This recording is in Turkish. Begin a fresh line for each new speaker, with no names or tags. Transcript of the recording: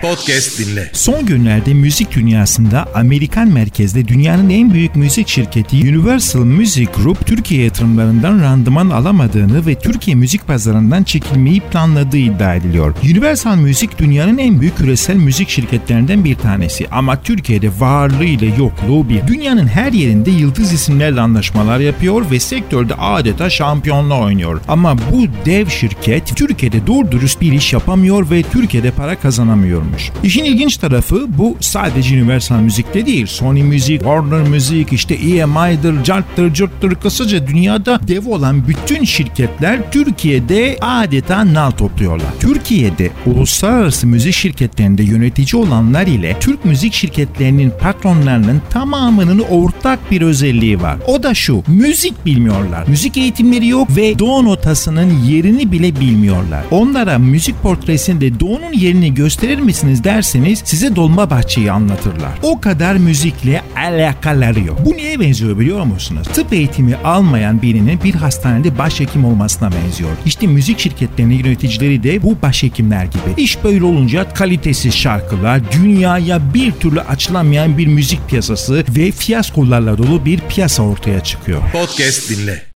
Podcast dinle.
Son günlerde müzik dünyasında Amerikan merkezli dünyanın en büyük müzik şirketi Universal Music Group Türkiye yatırımlarından randıman alamadığını ve Türkiye müzik pazarından çekilmeyi planladığı iddia ediliyor. Universal Music dünyanın en büyük küresel müzik şirketlerinden bir tanesi ama Türkiye'de varlığı ile yokluğu bir. Dünyanın her yerinde yıldız isimlerle anlaşmalar yapıyor ve sektörde adeta şampiyonla oynuyor. Ama bu dev şirket Türkiye'de doğru dürüst bir iş yapamıyor ve Türkiye'de para kazanamıyormuş. İşin ilginç tarafı bu sadece Universal Müzik'te değil. Sony Music, Warner Music, işte EMI'dir, carttır, cırttır, kısaca dünyada dev olan bütün şirketler Türkiye'de adeta nal topluyorlar. Türkiye'de uluslararası müzik şirketlerinde yönetici olanlar ile Türk müzik şirketlerinin patronlarının tamamının ortak bir özelliği var. O da şu: müzik bilmiyorlar. Müzik eğitimleri yok ve do notasının yerini bile bilmiyorlar. Onlara müzik portresinde do'nun yerini gösterir misiniz derseniz size Dolmabahçe'yi anlatırlar. O kadar müzikle alakaları yok. Bu neye benziyor biliyor musunuz? Tıp eğitimi almayan birinin bir hastanede başhekim olmasına benziyor. İşte müzik şirketlerinin yöneticileri de bu başhekimler gibi. İş böyle olunca kalitesiz şarkılar, dünyaya bir türlü açılamayan bir müzik piyasası ve fiyaskolarla dolu bir piyasa ortaya çıkıyor.
Podcast dinle.